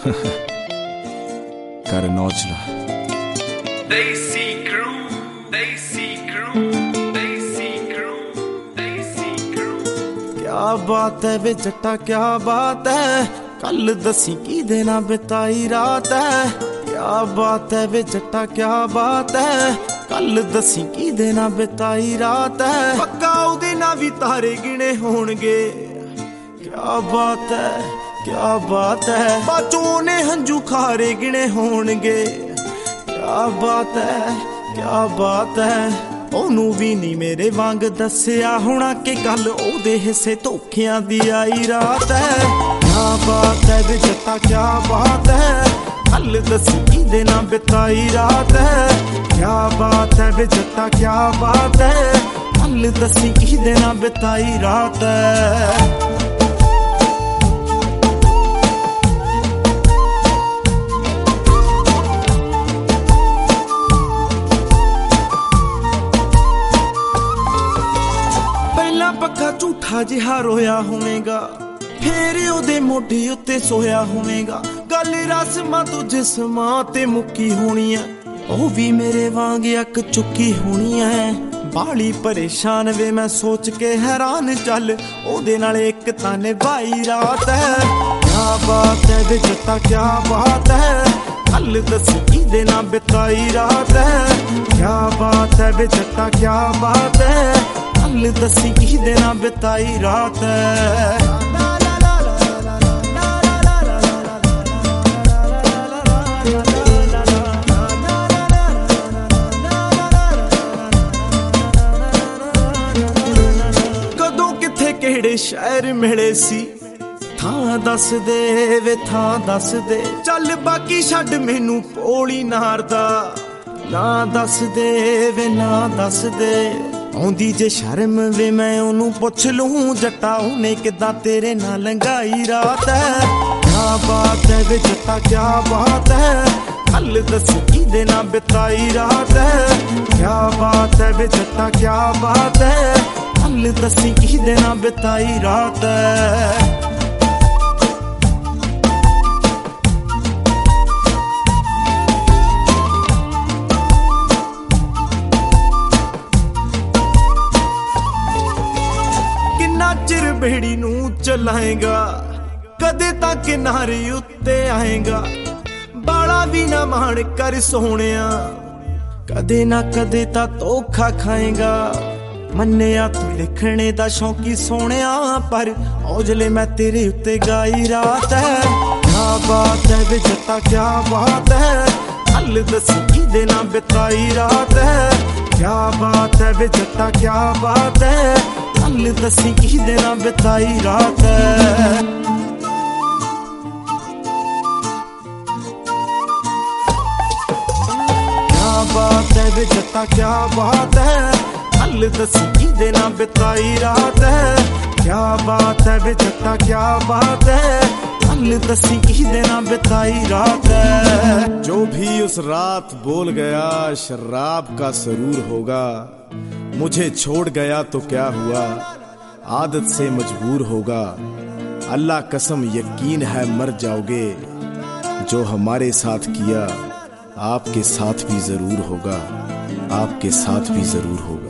कर नौचला Desi crew, Desi crew, Desi crew, Desi crew। क्या बात है वे जट्टा क्या बात है, कल दसी की देना बिताई रात है। क्या बात है वे जट्टा क्या बात है, कल दसी की देना बिताई रात है। पक्का उदे ना भी तारे गिने होणगे। क्या बात है क्या बात है, बाचों ने हंजू खारे गिने होणगे। क्या बात है क्या बात है, ओनू भी नहीं मेरे वांग दसिया होना कि गल ओदे हिस्से धोखियां दी आई रात है। क्या बात है वे जट्टा क्या बात है, कल दसी की देना बिताई रात है। क्या बात है वे जट्टा क्या बात है, कल दसी की देना बिताई रात है। पक्का झूठा जिहा रोया होवेगा, फेर ओदे मोढे उत्ते सोया होवेगा। गल रस्मां तो जिस्मां ते मुक्की होनी है, ओ भी मेरे वांग अक चुकी होनी है। बाली परेशान वे मैं सोच के हैरान, चल ओदे नाल एक तां निभाई रात है। क्या बात है वे जट्टा क्या बात है, कल दसी की देना बिताई रात है। क्या बात है वे जट्टा क्या बात है, कल दसी की देना बिताई रात है। कदों किथे केड़े शहर मिले सी, थां दस दे वे थां दस दे। चल बाकी छड्ड मैनू पोली नारदा, ना दस दे वे ना दस दे। आउंदी जे शर्म वे मैं ओनू पुछ लूं, जट्टा उने किदां तेरे नाल लंघाई रात है। क्या बात है वे जट्टा क्या बात है, कल दसी की देना बिताई रात है। क्या बात है वे जट्टा क्या बात है, कल दसी की देना बिताई रात है। चिर बेड़ी नू चलाएगा, कदे तक किनारे उत्ते आएगा। बाला भी ना मान कर सोहणिया, कदे ना कदे ता धोखा खाएगा। मन्निया तू लिखने दा शौकी सोहणिया, पर औजले मैं तेरे उत्ते गाई रात है। क्या बात है वे जट्टा क्या बात है, कल दसी की देना बिताई रात है। क्या बात है वे जट्टा क्या बात है, कल दसी की देना बिताई रात है। क्या बात है वे जट्टा क्या बात है, कल दसी की देना बिताई रात है। क्या बात है वे जट्टा क्या बात है, कल दसी की देना बिताई रात है। जो भी उस रात बोल गया शराब का सरूर होगा। मुझे छोड़ गया तो क्या हुआ, आदत से मजबूर होगा। अल्लाह कसम यकीन है मर जाओगे, जो हमारे साथ किया आपके साथ भी जरूर होगा, आपके साथ भी जरूर होगा।